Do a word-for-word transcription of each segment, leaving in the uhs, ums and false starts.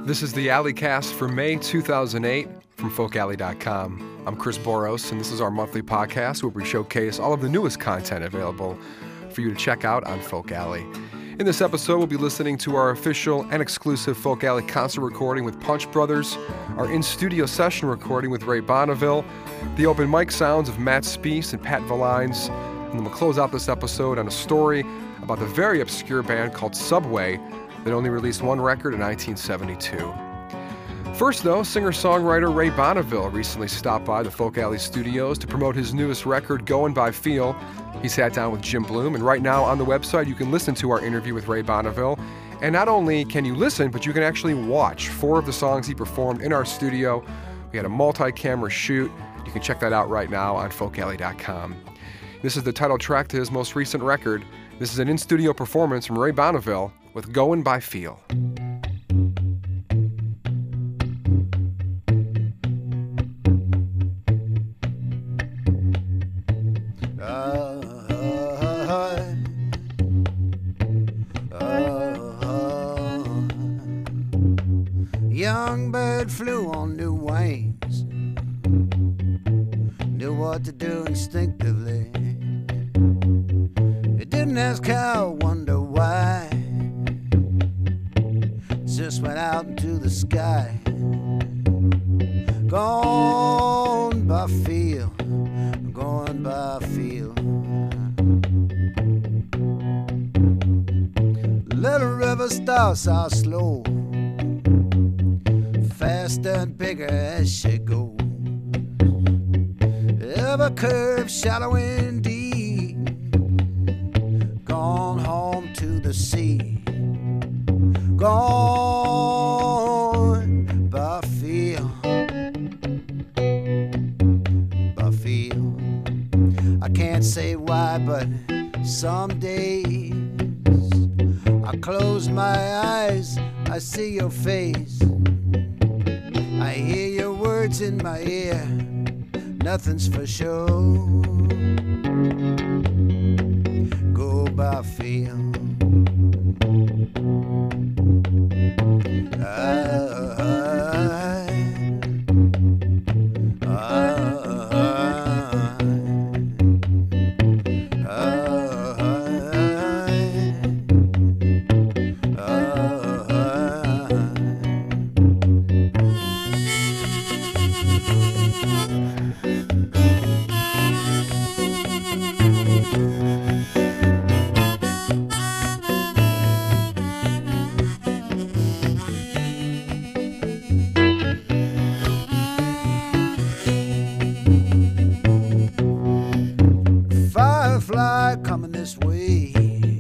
This is the Alley Cast for May two thousand eight from folk alley dot com. I'm Chris Boros, and this is our monthly podcast where we showcase all of the newest content available for you to check out on Folk Alley. In this episode, we'll be listening to our official and exclusive Folk Alley concert recording with Punch Brothers, our in-studio session recording with Ray Bonneville, the open mic sounds of Matt Speece and Pat Vallines, and then we'll close out this episode on a story about the very obscure band called Subway that only released one record in nineteen seventy-two. First, though, singer-songwriter Ray Bonneville recently stopped by the Folk Alley studios to promote his newest record, Goin' by Feel. He sat down with Jim Bloom, and right now on the website you can listen to our interview with Ray Bonneville. And not only can you listen, but you can actually watch four of the songs he performed in our studio. We had a multi-camera shoot. You can check that out right now on folk alley dot com. This is the title track to his most recent record. This is an in-studio performance from Ray Bonneville with Goin' by Feel. Young bird flew on new wings, knew what to do instinctively. It didn't ask how, wonder why. Just went out into the sky. Gone by feel, going by feel. Little river starts out slow, faster and bigger as she goes. Ever curve, shallow and deep. Gone home to the sea. Gone by feel, by feel. I can't say why, but some days I close my eyes, I see your face. I hear your words in my ear, nothing's for sure. Go by feel. I, I, Firefly coming this way,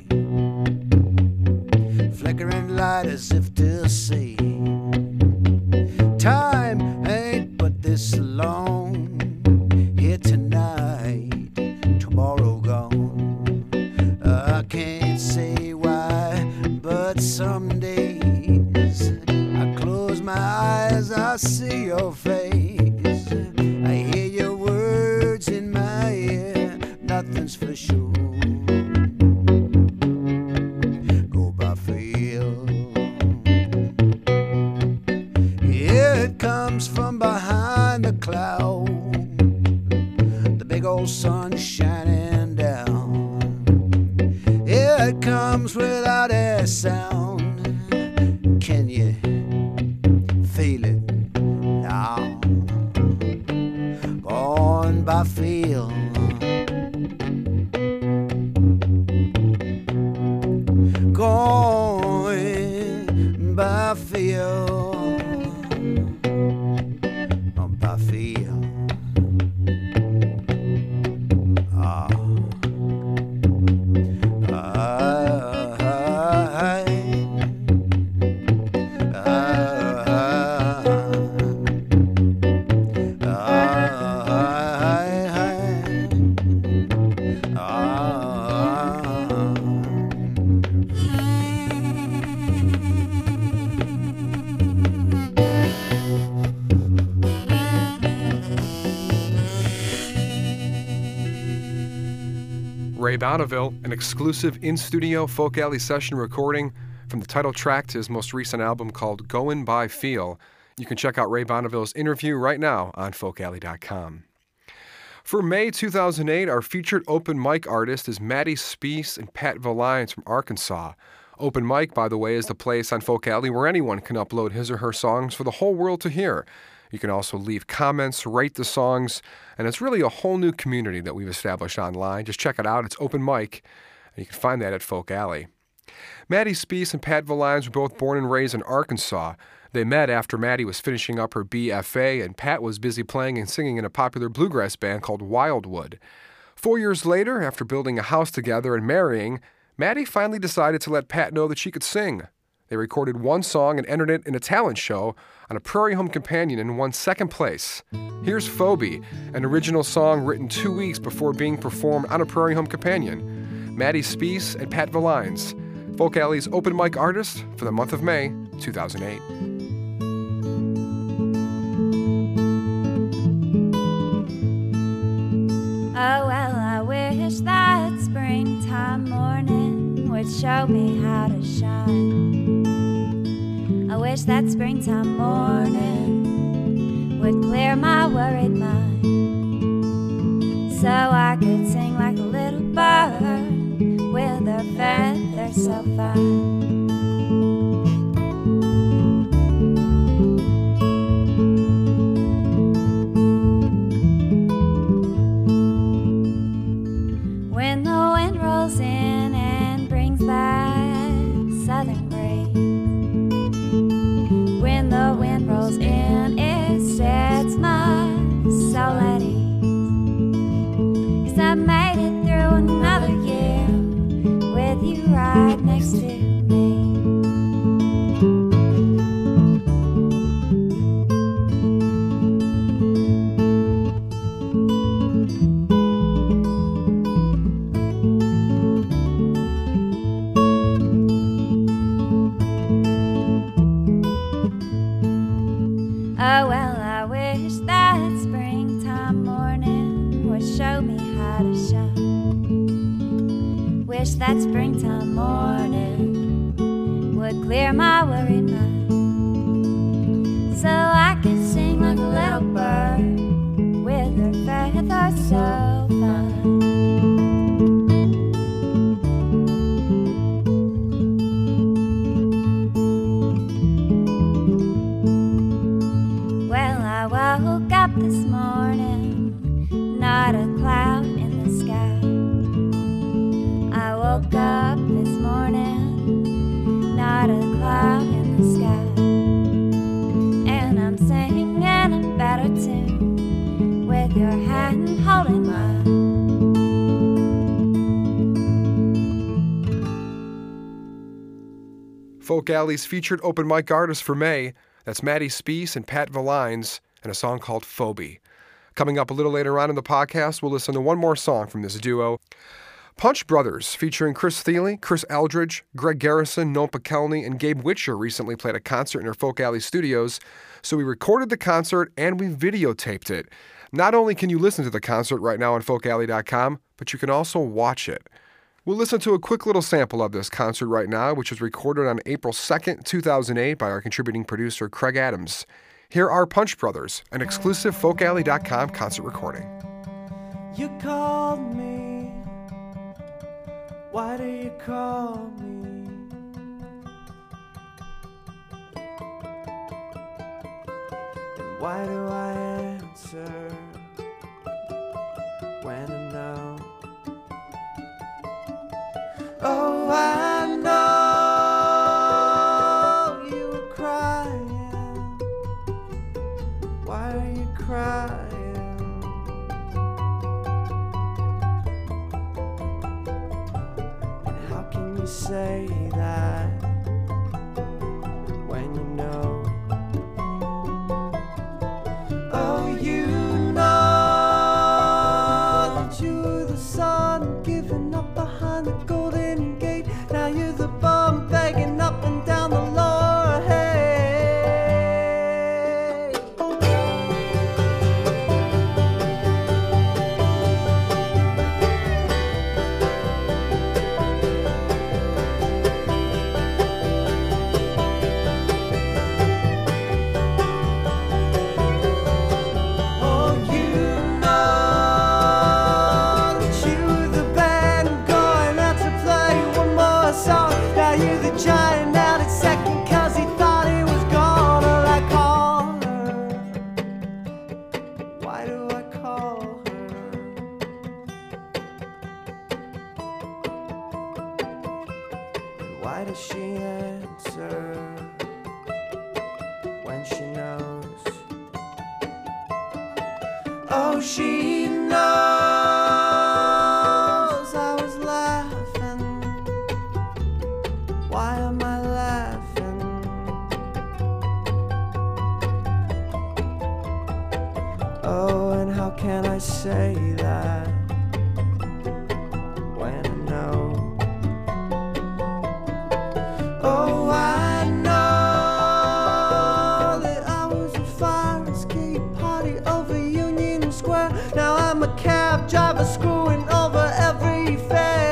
flickering light as if to say, time ain't but this long. Here tonight, tomorrow gone. I can't say why, but some days I close my eyes, I see your face. I hear your words in my ear, nothing's for sure. Go by feel. It comes from behind the cloud, the big old sun shining down. It comes without a sound. Can you feel it now? Gone by feel. Going by feel, by feel. Ah, I, I, Ray Bonneville, an exclusive in-studio Folk Alley session recording from the title track to his most recent album called Goin' By Feel. You can check out Ray Bonneville's interview right now on folk alley dot com. For May two thousand eight, our featured open mic artist is Maddie Spease and Pat Valines from Arkansas. Open mic, by the way, is the place on Folk Alley where anyone can upload his or her songs for the whole world to hear. You can also leave comments, rate the songs, and it's really a whole new community that we've established online. Just check it out. It's open mic, and you can find that at Folk Alley. Maddie Spease and Pat Valines were both born and raised in Arkansas. They met after Maddie was finishing up her B F A, and Pat was busy playing and singing in a popular bluegrass band called Wildwood. Four years later, after building a house together and marrying, Maddie finally decided to let Pat know that she could sing. They recorded one song and entered it in a talent show on a Prairie Home Companion and won second place. Here's Phoebe, an original song written two weeks before being performed on a Prairie Home Companion. Maddie Spease and Pat Valines, Folk Alley's open mic artist for the month of May two thousand eight. Oh, well, I wish that springtime morning would show me how to shine. I wish that springtime morning would clear my worried mind, so I could sing like a little bird with her feathers so fine. When the wind rolls in and brings that southern breeze, when the wind rolls in, it sets my soul at ease, 'cause I made it through another year with you right next to me. Oh, well, I wish that springtime morning would show me how to shine. Wish that springtime morning would clear my worried mind, so I could sing like a little bird with her feathers so fine. I woke up this morning, not a cloud in the sky. I woke up this morning, not a cloud in the sky. And I'm singing a better tune with your hand holding mine. Folk Alley's featured open mic artist for May, that's Maddie Spease and Pat Valines, and a song called Phoebe. Coming up a little later on in the podcast, we'll listen to one more song from this duo. Punch Brothers, featuring Chris Thiele, Chris Eldridge, Greg Garrison, Noel Pikelny, and Gabe Witcher recently played a concert in our Folk Alley studios, so we recorded the concert and we videotaped it. Not only can you listen to the concert right now on folk alley dot com, but you can also watch it. We'll listen to a quick little sample of this concert right now, which was recorded on April second, two thousand eight by our contributing producer, Craig Adams. Here are Punch Brothers, an exclusive folk alley dot com concert recording. You called me. Why do you call me? And why do I answer when I know? Oh, I know you were crying. Why are you crying? And how can you say that when you know? Oh, you know that you were the son giving up behind the golden gate. Now you're the bum begging up and down the lower hay. why does she answer when she knows? Oh, she knows I was laughing. Why am I laughing? Oh, and how can I say that when I know? Oh, I know that I was a fire escape party over Union Square. Now I'm a cab driver screwing over every fare.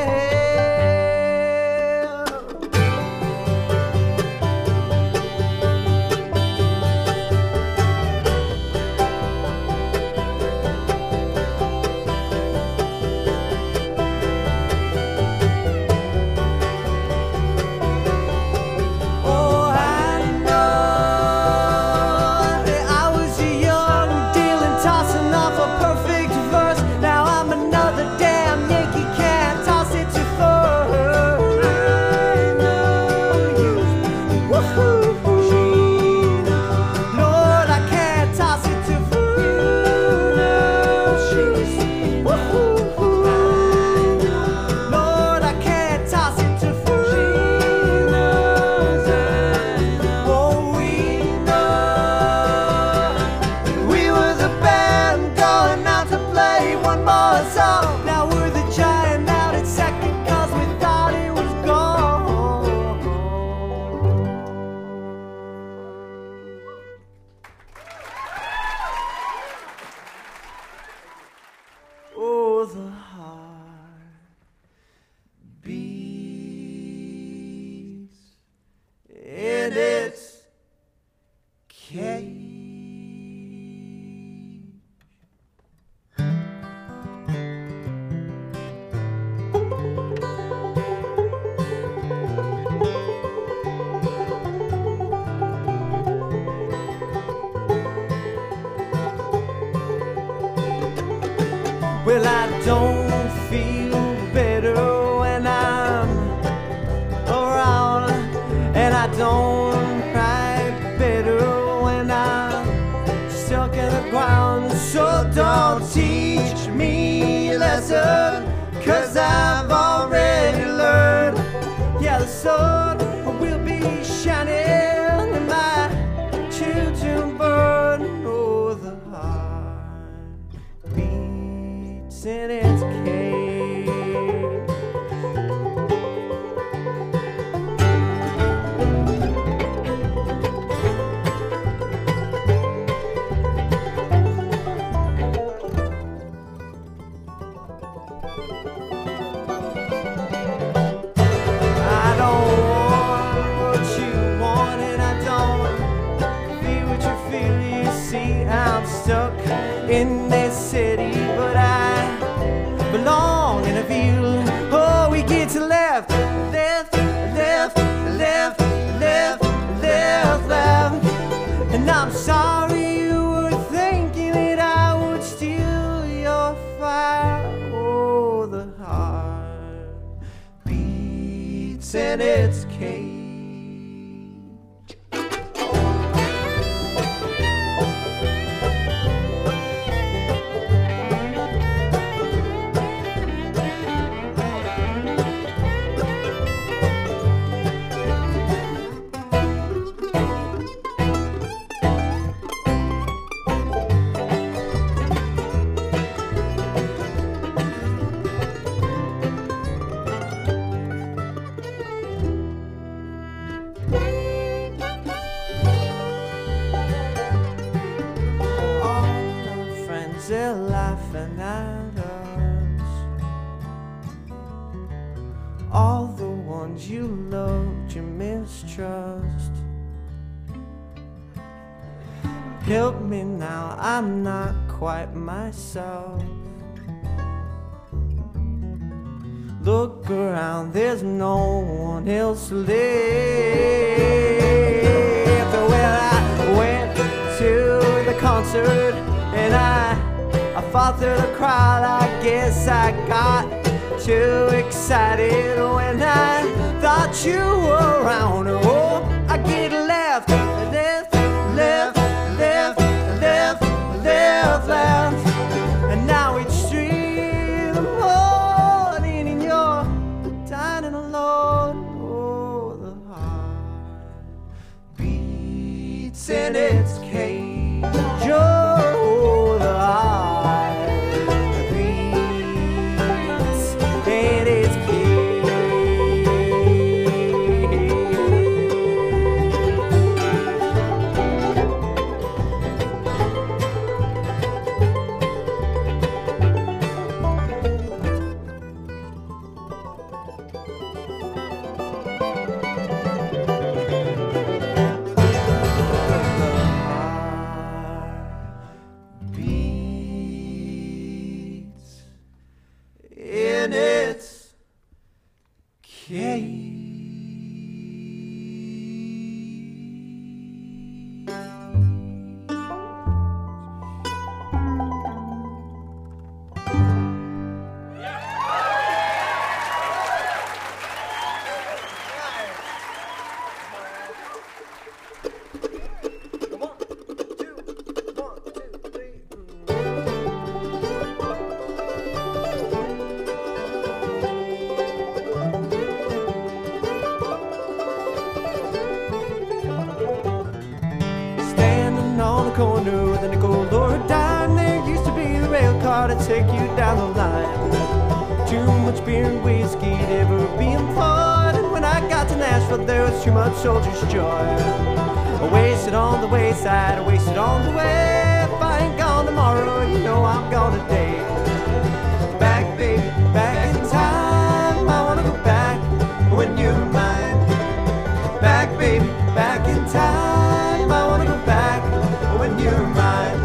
Oh, I know that I was a young dealing, tossing off a perfect verse. Now I'm another damn Yankee, can't toss it to first. I know you. Woohoo. Lord, I can't toss it to first. Woohoo. Lord, I can't toss it to first. Oh, we know we were the band going out to play one more song. Now we're the giant out at second 'cause we thought it was gone. Oh, the heart beats in its cage. Well, I don't feel better when I'm around, and I don't cry better when I'm stuck in the ground. So don't teach me a lesson, 'cause I've already learned. Yeah, the sun will be shining and my children burn. Oh, the heart beats in its cage. I don't want what you want, and I don't feel what you feel. You see, I'm stuck in this city, but I belong in a field. Oh, we get to left, left, left, left, left, left, left. And I'm sorry you were thinking that I would steal your fire. Oh, the heart beats in its cage. They're laughing at us. All the ones you loved, you mistrust. Help me now, I'm not quite myself. Look around, there's no one else left. Well, I went to the concert and I I fought through the crowd. I guess I got too excited when I thought want you around. Oh, I get left, left, left, left, left, left, left. And now it's three in the morning and you're dining alone. Oh, the heart beats in its cage. Oh, the heart beats in its in its cage. Corner with a nickel or a dime. There used to be a rail car to take you down the line. Too much beer and whiskey to ever be employed. And when I got to Nashville, there was too much soldier's joy. I wasted on the wayside, I wasted on the way. If I ain't gone tomorrow, you know I'm gone today. Back, baby, back in time. I wanna go back when you're mine. Back, baby, back in time. I wanna go back when you're mine.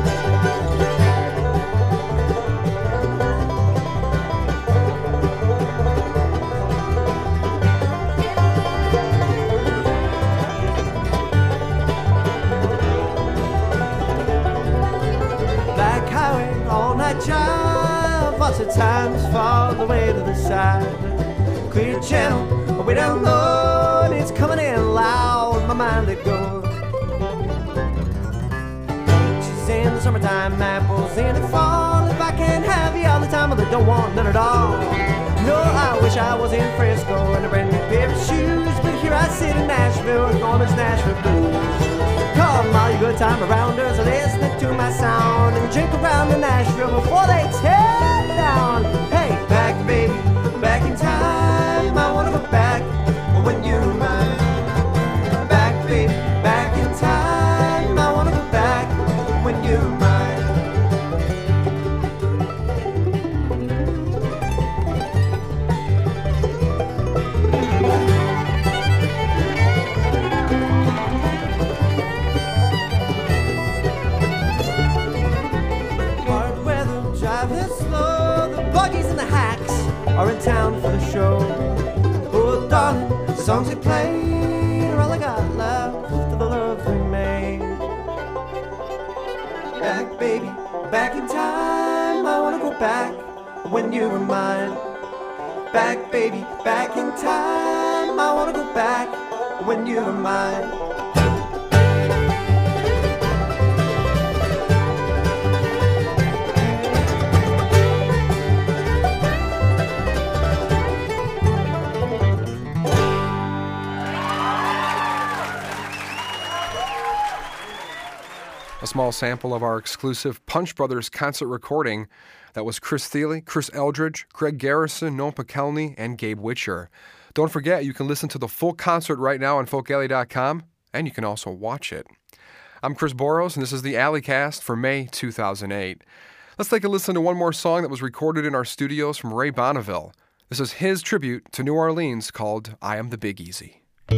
Black highway, all night drive. Lots of times fall the way to the side. Clear channel, way down low, and it's coming in loud. My mind let go. In the summertime, apples in the fall. If I can't have you all the time, well, I don't want none at all. No, I wish I was in Frisco in a brand new pair of shoes, but here I sit in Nashville, going to Nashville blues. Come all you good time arounders, listening to my sound and drink around in Nashville before they tear down. Hey, back, baby, back in time. I wanna go back when you're mine. Back, baby, back in time. I wanna go back when you're mine. Hard weather, driving slow. The buggies and the hacks are in town for the show. Oh, darling, the songs they play are all I got left of the love we made. Back, baby, back in time. I wanna go back when you were mine. Back, baby, back in time. I wanna go back when you were mine. A small sample of our exclusive Punch Brothers concert recording. That was Chris Thile, Chris Eldridge, Greg Garrison, Noam Pikelny, and Gabe Witcher. Don't forget, you can listen to the full concert right now on folk alley dot com, and you can also watch it. I'm Chris Boros, and this is the Alleycast for May two thousand eight. Let's take a listen to one more song that was recorded in our studios from Ray Bonneville. This is his tribute to New Orleans called I Am the Big Easy.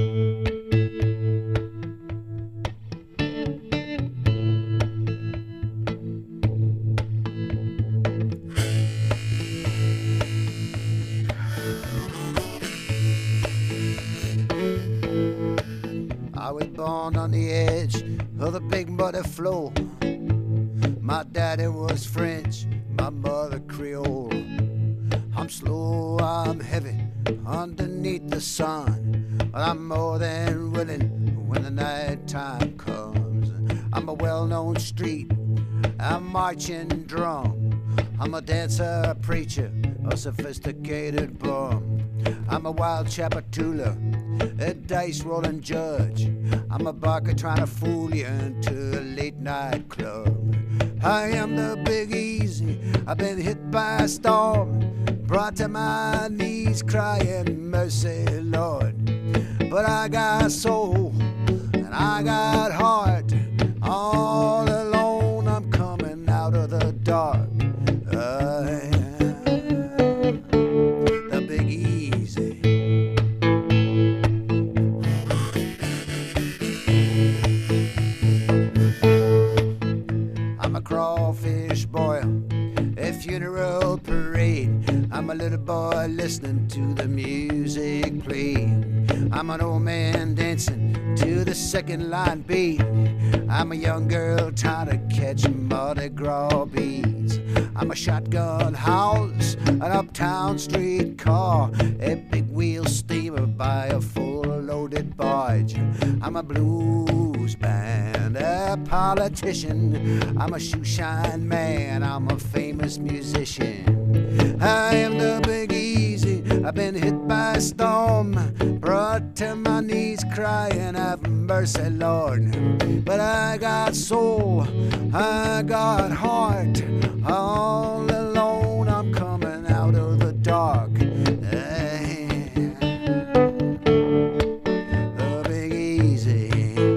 I was born on the edge of the big muddy flow. My daddy was French, my mother Creole. I'm slow, I'm heavy, underneath the sun. But I'm more than willing when the night time comes. I'm a well-known street, a marching drum. I'm a dancer, a preacher, a sophisticated bum. I'm a wild Chapatula, a dice-rolling judge. I'm a barker trying to fool you into a late-night club. I am the Big Easy, I've been hit by a storm, brought to my knees crying, mercy, Lord. But I got soul, and I got heart. All alone I'm coming out of the dark. I am the Big Easy. I'm a crawfish boil, a funeral parade. I'm a little boy listening to the music play. I'm an old man dancing to the second line beat. I'm a young girl trying to catch Mardi Gras beads. I'm a shotgun house, an uptown street car, a big wheel steamer by a full loaded barge. I'm a blues band, a politician. I'm a shoe shine man, I'm a famous musician. I am the Big Easy, I've been hit by a storm, brought to my knees crying, have mercy, Lord. But I got soul, I got heart. All alone I'm coming out of the dark. The Big Easy.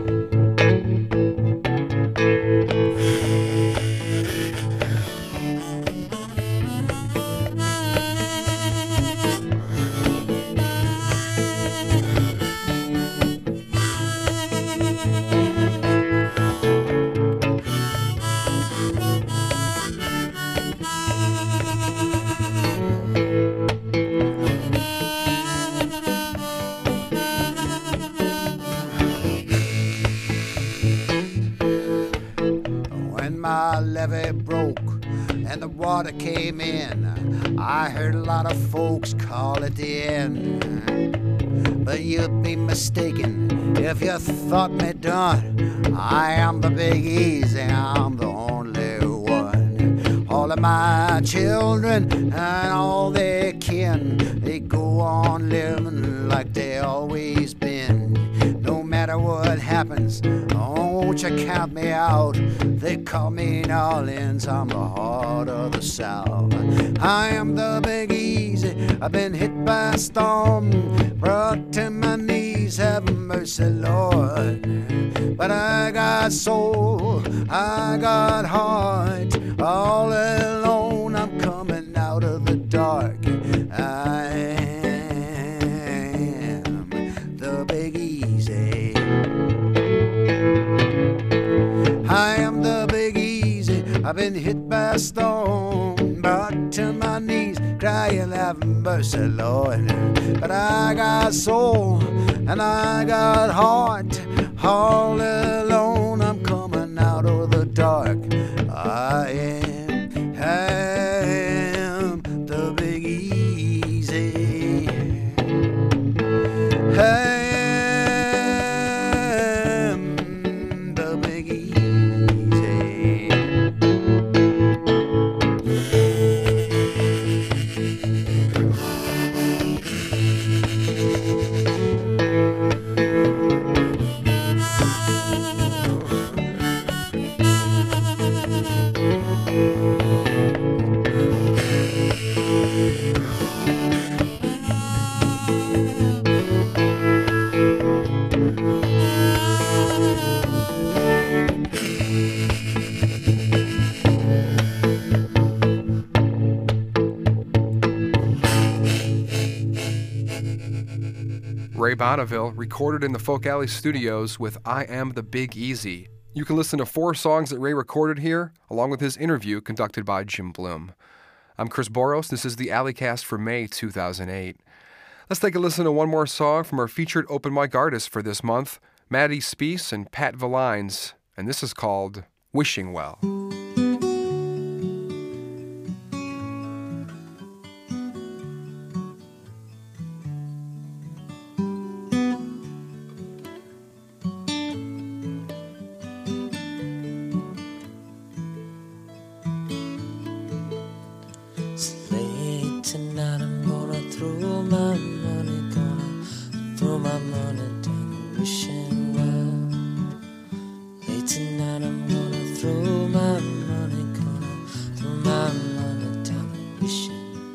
My levee broke and the water came in. I heard a lot of folks call it the end, but you'd be mistaken if you thought me done. I am the Big Easy, I'm the only one. All of my children and all their kin, they go on living like they always been. No matter what happens, won't you count me out? They call me New Orleans, I'm the heart of the South. I am the Big Easy, I've been hit by a storm, brought to my knees, have mercy, Lord. But I got soul, I got heart. All alone I'm coming out of the dark. I am the Big Easy. I am the Big Easy, I've been hit by a storm, brought to my knees, crying, have mercy, Lord. But I got soul, and I got heart. All alone I'm coming out of the dark. I am, I am the Big Easy. I Ray Bonneville recorded in the Folk Alley Studios with I Am the Big Easy. You can listen to four songs that Ray recorded here, along with his interview conducted by Jim Bloom. I'm Chris Boros. This is the Alleycast for May two thousand eight. Let's take a listen to one more song from our featured open mic artists for this month, Maddie Speece and Pat Valines, and this is called Wishing Well. money down and wishing well. Late tonight I'm gonna throw my money, gonna throw my money down and wishing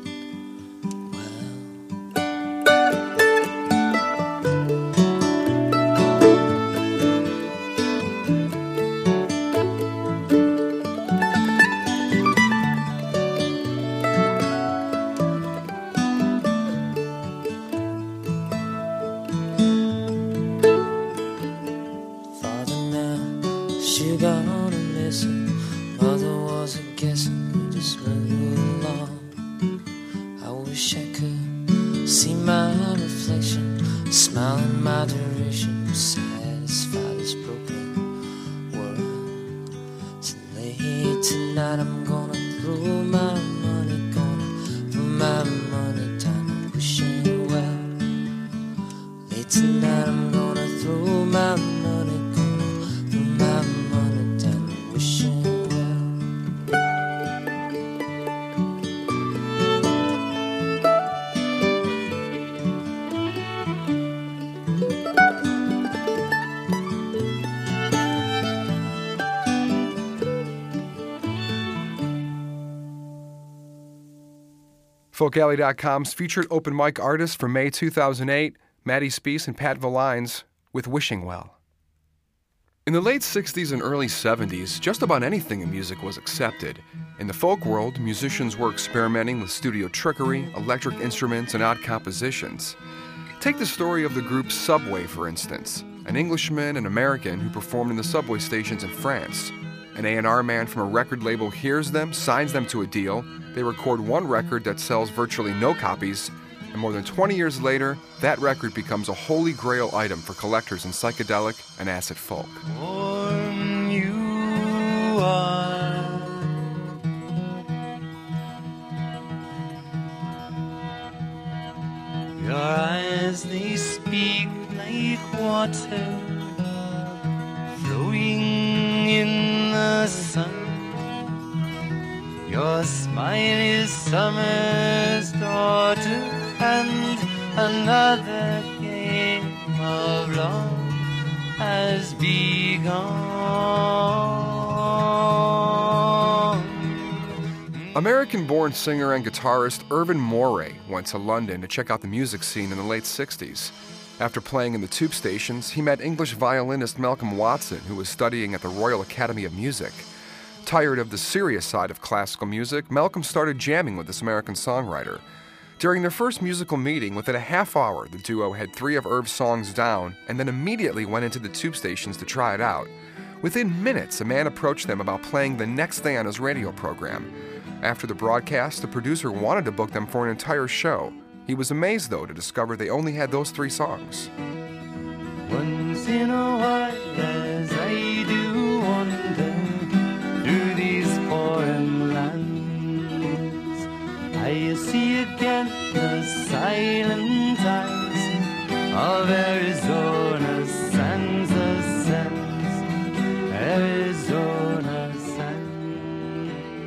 you gonna listen? Mother wasn't guessing, you just moved along. I wish I could see my reflection, smile in my direction, satisfy this broken world. So late tonight I'm gonna throw my money, gonna throw my money down and wishing well. Late tonight I'm gonna throw my money, gonna throw my money down and wishing well. Folk Alley dot com's featured open mic artists for May two thousand eight, Maddie Spease and Pat Valines, with Wishing Well. In the late sixties and early seventies, just about anything in music was accepted. In the folk world, musicians were experimenting with studio trickery, electric instruments, and odd compositions. Take the story of the group Subway, for instance, an Englishman and American who performed in the subway stations in France. An A and R man from a record label hears them, signs them to a deal. They record one record that sells virtually no copies, and more than twenty years later, that record becomes a holy grail item for collectors in psychedelic and acid folk. Warm you are, your eyes they speak like water flowing in the sun. Your smile is summer's daughter, and another game of love has begun. American-born singer and guitarist Irvin Morey went to London to check out the music scene in the late sixties. After playing in the tube stations, he met English violinist Malcolm Watson, who was studying at the Royal Academy of Music. Tired of the serious side of classical music, Malcolm started jamming with this American songwriter. During their first musical meeting, within a half hour, the duo had three of Irv's songs down and then immediately went into the tube stations to try it out. Within minutes, a man approached them about playing the next thing on his radio program. After the broadcast, the producer wanted to book them for an entire show. He was amazed, though, to discover they only had those three songs. Once in a while, as I do wander through these foreign lands, I see again the silent eyes of Arizona sands, the sands, Arizona sands.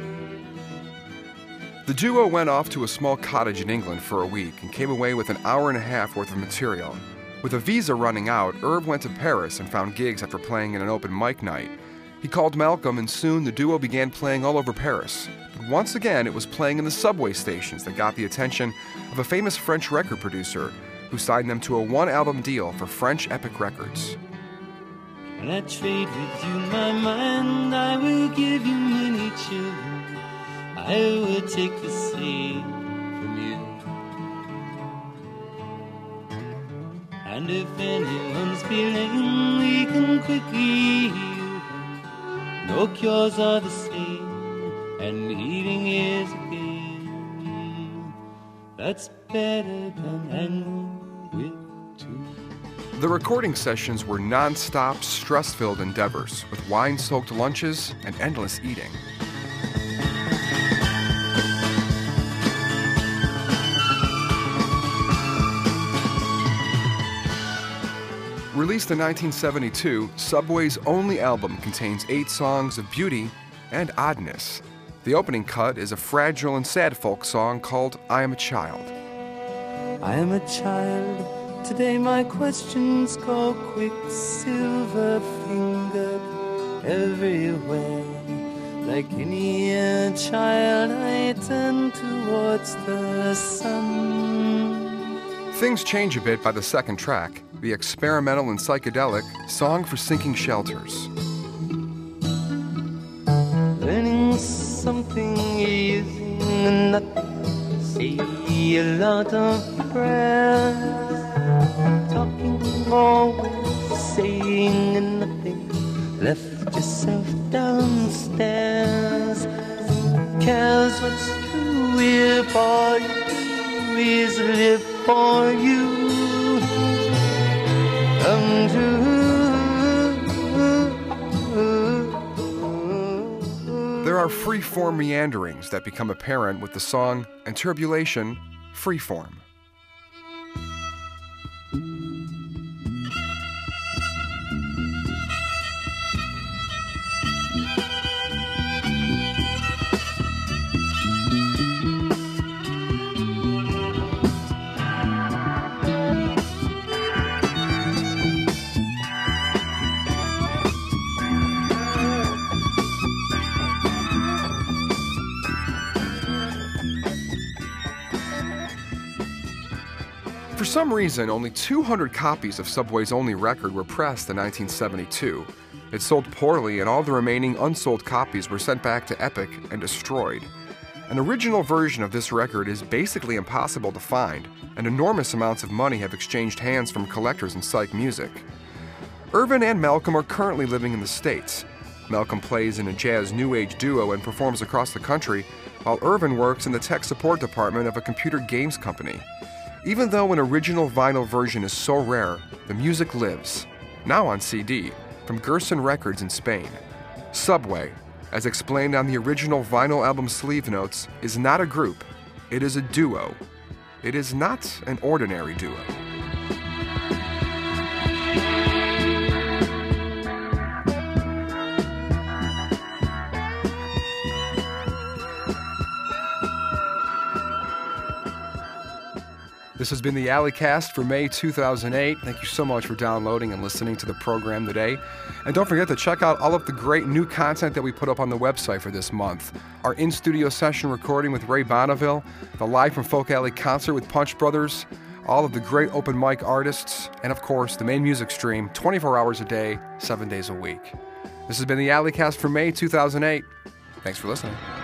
The duo went off to a small cottage in England for a week and came away with an hour and a half worth of material. With a visa running out, Irv went to Paris and found gigs after playing in an open mic night. He called Malcolm, and soon the duo began playing all over Paris. But once again, it was playing in the subway stations that got the attention of a famous French record producer who signed them to a one-album deal for French Epic Records. When I trade with you my mind, I will give you many children. I will take the same from you. And if anyone's feeling we can quickly heal, no cures are the same, and healing is a game that's better than hanging with two. The recording sessions were non-stop, stress-filled endeavors with wine-soaked lunches and endless eating. Released in nineteen seventy-two, Subway's only album contains eight songs of beauty and oddness. The opening cut is a fragile and sad folk song called I Am a Child. I am a child Today my questions go quicksilver fingered everywhere. Like any child, I turn towards the sun. Things change a bit by the second track, the experimental and psychedelic Song for Sinking Shelters. Learning something using nothing, say a lot of prayers. Talking always, saying nothing, left yourself downstairs. Who cares what's true if all you do is live for you? Come true. There are free-form meanderings that become apparent with the song and Turbulation, Freeform. For some reason, only two hundred copies of Subway's only record were pressed in nineteen seventy-two. It sold poorly, and all the remaining unsold copies were sent back to Epic and destroyed. An original version of this record is basically impossible to find, and enormous amounts of money have exchanged hands from collectors in psych music. Irvin and Malcolm are currently living in the States. Malcolm plays in a jazz new age duo and performs across the country, while Irvin works in the tech support department of a computer games company. Even though an original vinyl version is so rare, the music lives, now on C D, from Gerson Records in Spain. Subway, as explained on the original vinyl album sleeve notes, is not a group, it is a duo. It is not an ordinary duo. This has been the Alleycast for May two thousand eight. Thank you so much for downloading and listening to the program today. And don't forget to check out all of the great new content that we put up on the website for this month. Our in-studio session recording with Ray Bonneville, the Live from Folk Alley concert with Punch Brothers, all of the great open mic artists, and of course, the main music stream, twenty-four hours a day, seven days a week. This has been the Alleycast for May two thousand eight. Thanks for listening.